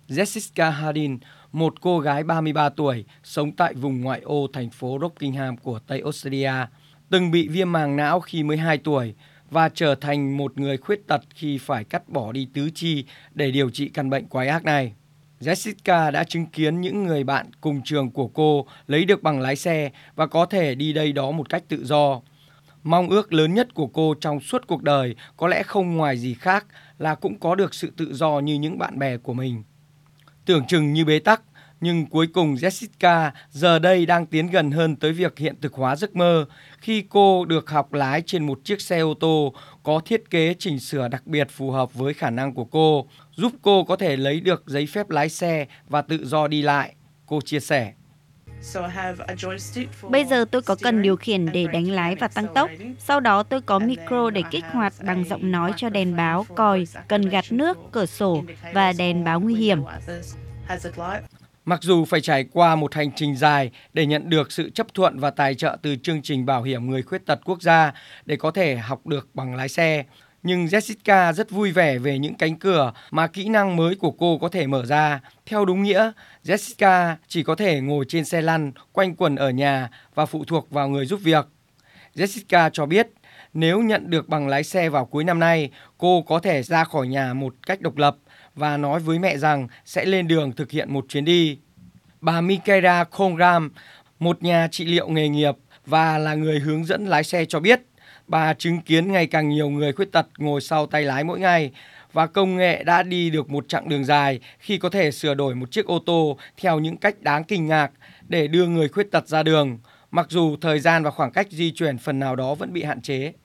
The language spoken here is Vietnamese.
Jessica Hardin, một cô gái 33 tuổi, sống tại vùng ngoại ô thành phố Rockingham của Tây Australia, từng bị viêm màng não khi mới 2 tuổi và trở thành một người khuyết tật khi phải cắt bỏ đi tứ chi để điều trị căn bệnh quái ác này. Jessica đã chứng kiến những người bạn cùng trường của cô lấy được bằng lái xe và có thể đi đây đó một cách tự do. Mong ước lớn nhất của cô trong suốt cuộc đời có lẽ không ngoài gì khác là cũng có được sự tự do như những bạn bè của mình. Tưởng chừng như bế tắc, nhưng cuối cùng Jessica giờ đây đang tiến gần hơn tới việc hiện thực hóa giấc mơ khi cô được học lái trên một chiếc xe ô tô có thiết kế chỉnh sửa đặc biệt phù hợp với khả năng của cô, giúp cô có thể lấy được giấy phép lái xe và tự do đi lại. Cô chia sẻ. Bây giờ tôi có cần điều khiển để đánh lái và tăng tốc. Sau đó tôi có micro để kích hoạt bằng giọng nói cho đèn báo, còi, cần gạt nước, cửa sổ và đèn báo nguy hiểm. Mặc dù phải trải qua một hành trình dài để nhận được sự chấp thuận và tài trợ từ chương trình bảo hiểm người khuyết tật quốc gia để có thể học được bằng lái xe, nhưng Jessica rất vui vẻ về những cánh cửa mà kỹ năng mới của cô có thể mở ra. Theo đúng nghĩa, Jessica chỉ có thể ngồi trên xe lăn, quanh quẩn ở nhà và phụ thuộc vào người giúp việc. Jessica cho biết nếu nhận được bằng lái xe vào cuối năm nay, cô có thể ra khỏi nhà một cách độc lập và nói với mẹ rằng sẽ lên đường thực hiện một chuyến đi. Bà Michaela Congram, một nhà trị liệu nghề nghiệp và là người hướng dẫn lái xe cho biết, bà chứng kiến ngày càng nhiều người khuyết tật ngồi sau tay lái mỗi ngày và công nghệ đã đi được một chặng đường dài khi có thể sửa đổi một chiếc ô tô theo những cách đáng kinh ngạc để đưa người khuyết tật ra đường, mặc dù thời gian và khoảng cách di chuyển phần nào đó vẫn bị hạn chế.